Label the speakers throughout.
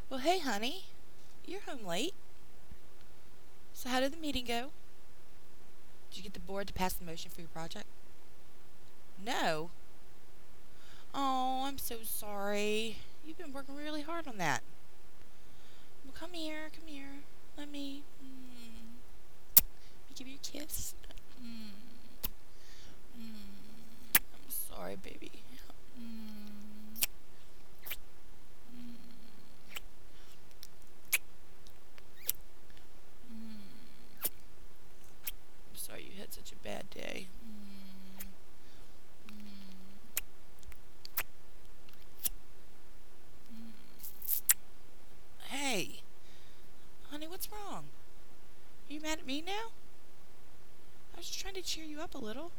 Speaker 1: Well, hey, honey. You're home late. So, how did the meeting go? Did you get the board to pass the motion for your project? No. Oh, I'm so sorry. You've been working really hard on that. Well, come here, come here. Let me give you a kiss. Mm, I'm sorry, baby. Mm, mm, mm. I'm sorry you had such a bad day. Mm, Hey, honey, what's wrong? Are you mad at me now? I was just trying to cheer you up a little.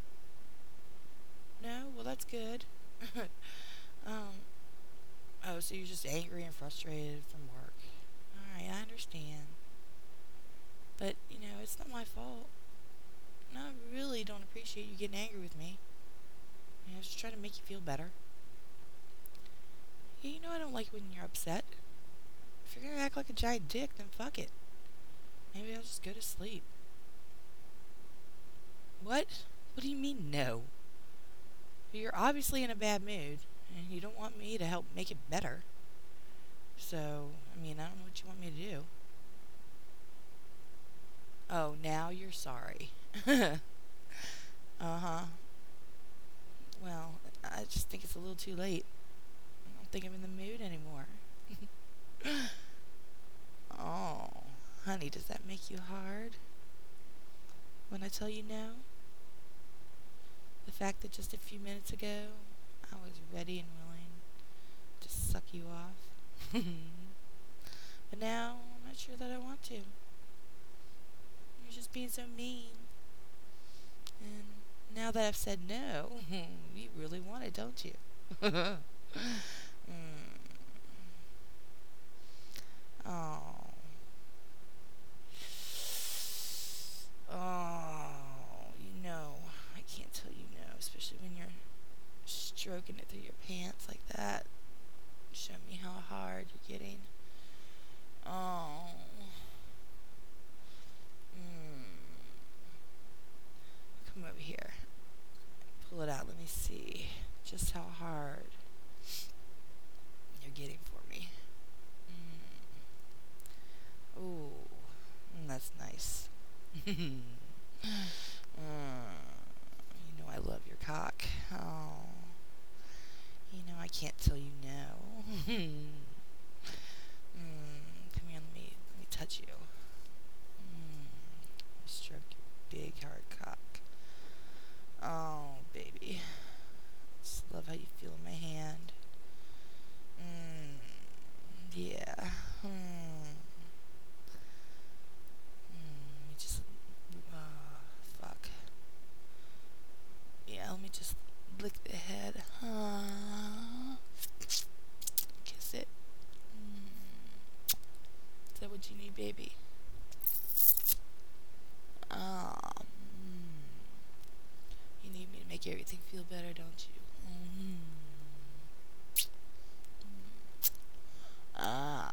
Speaker 1: No? Well, that's good. um, oh, so you're just angry and frustrated from work. Alright, I understand. But, it's not my fault. And I really don't appreciate you getting angry with me. I was just trying to make you feel better. Yeah, I don't like when you're upset. If you're gonna act like a giant dick, then fuck it. Maybe I'll just go to sleep. What? What do you mean, no? You're obviously in a bad mood, and you don't want me to help make it better. So, I don't know what you want me to do. Oh, now you're sorry. Uh-huh. Well, I just think it's a little too late. I don't think I'm in the mood anymore. Oh, honey, does that make you hard? When I tell you no? The fact that just a few minutes ago, I was ready and willing to suck you off. But now, I'm not sure that I want to. You're just being so mean. And now that I've said no, you really want it, don't you? mm. Oh. Oh. I can't tell you no, especially when you're stroking it through your pants like that. Show me how hard you're getting. Oh. Come over here. Pull it out. Let me see just how hard you're getting for me. Ooh, that's nice. I love your cock. Oh, I can't tell you no. Come here, let me touch you. Stroke your big hard cock. Oh, baby. Just love how you feel in my hand. Yeah. Let me just. Fuck. Yeah, let me just lick the head. Kiss it. Is that what you need, baby? You need me to make everything feel better, don't you? Ah.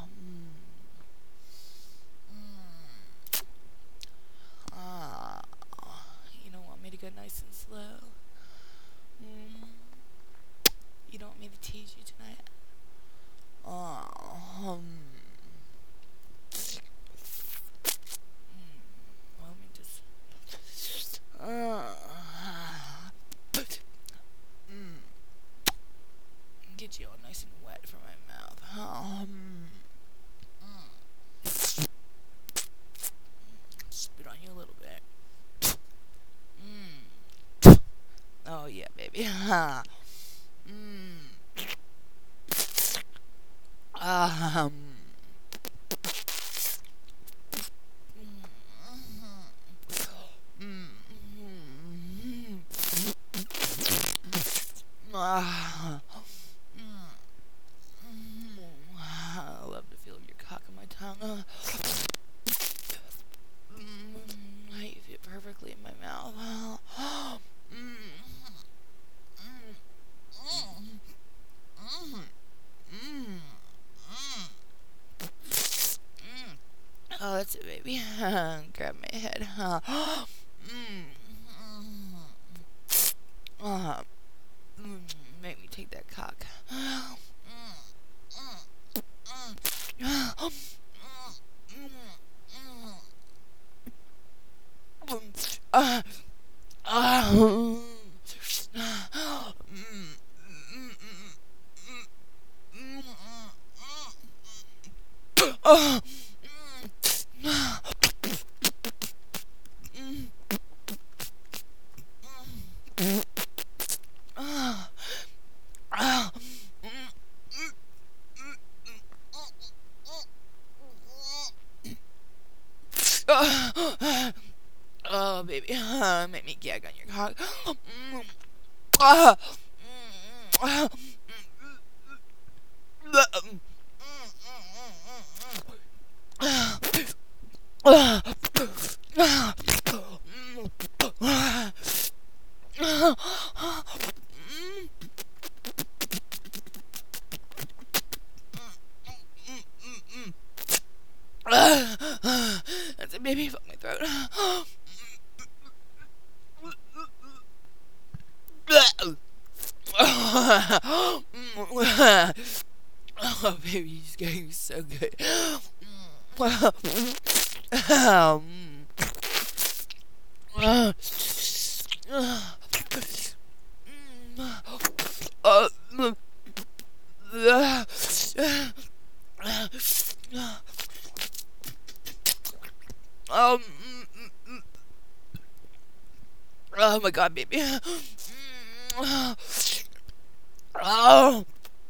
Speaker 1: Ah. You don't want me to go nice and slow? You don't want me to tease you tonight? Oh. Let me just. Get you all nice and wet from my mouth. Spit on you a little bit. Oh yeah, baby. Um. I love the feel of your cock on my tongue. How you fit perfectly in my mouth. What's it, baby? Grab my head. Uh, Make me take that cock. Oh, baby, make me gag on your cock. That's it, baby. Fuck my throat. Oh, baby, you're getting so good. Oh my god, baby. Oh.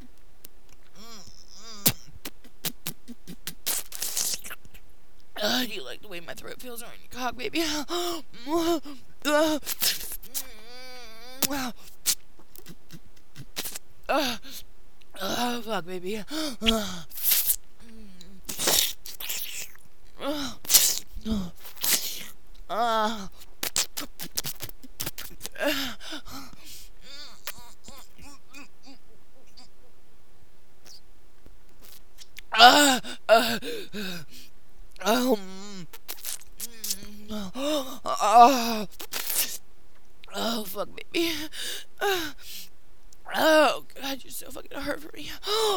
Speaker 1: Do you like the way my throat feels around your cock, baby? Oh, fuck, baby. Oh, fuck, baby. Oh, God, you're so fucking hard for me.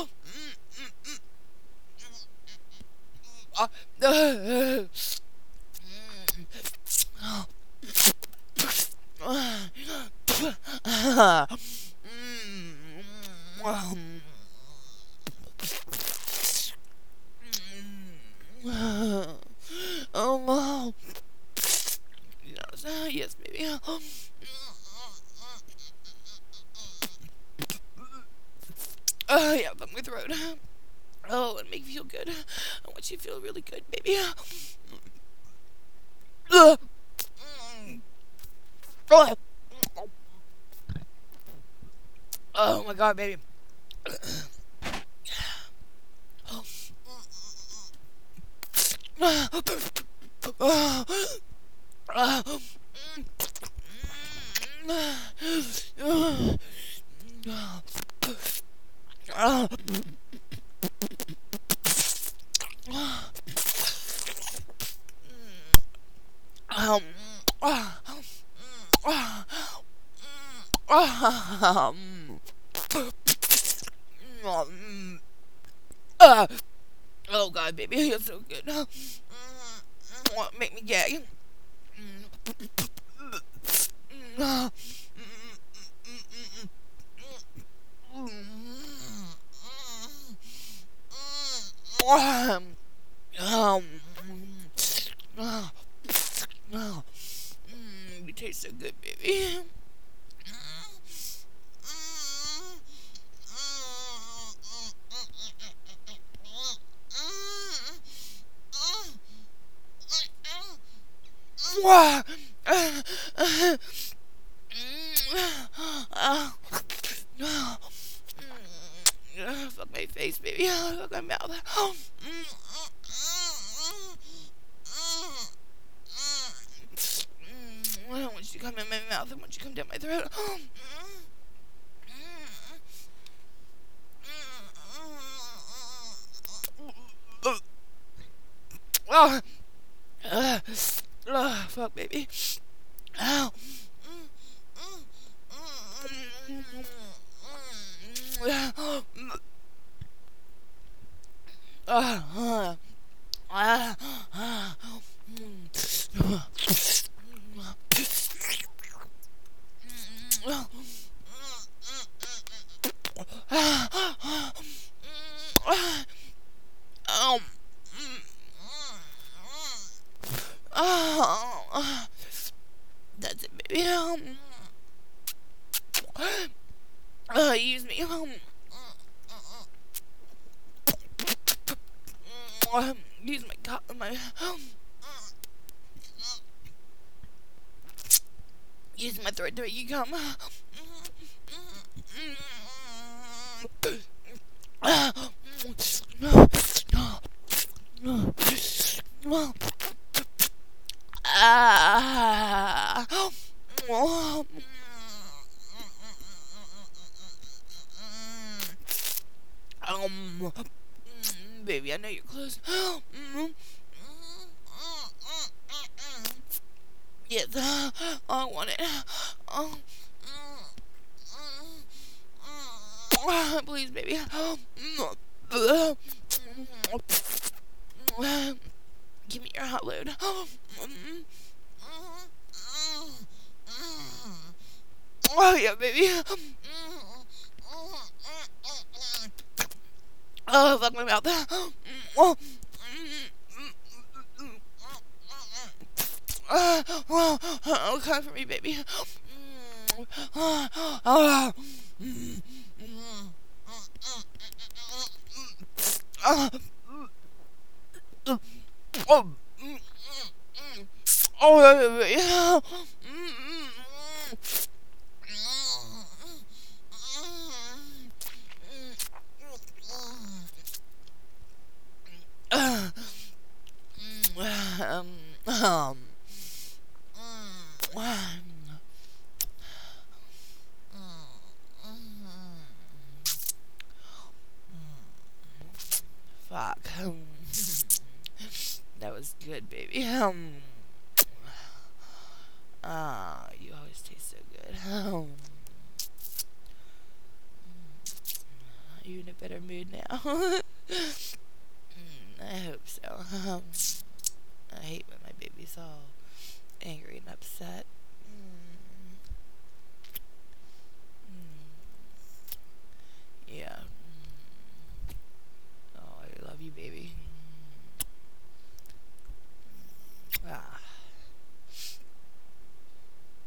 Speaker 1: Oh, Mom. Yes, baby. Yeah, fuck my throat. Oh, and make me feel good. I want you to feel really good, baby. Oh my god, baby. Oh god, baby, you're so good. Make me gag. You taste so good, baby. Fuck my face, baby. Fuck my mouth. I don't want you to come in my mouth. I want you to come down my throat. Oh. Fuck, baby. Ow. That's it, baby. Use me. Use my use my throat to make you come. Baby, I know you're close. Yes, I want it. Please, baby. Give me your hot load. Oh, yeah, baby. Oh, fuck my mouth. Oh, come for me, baby. Fuck. That was good, baby. You always taste so good. Are you in a better mood now? I hope so. I hate when my baby's all angry and upset. Yeah.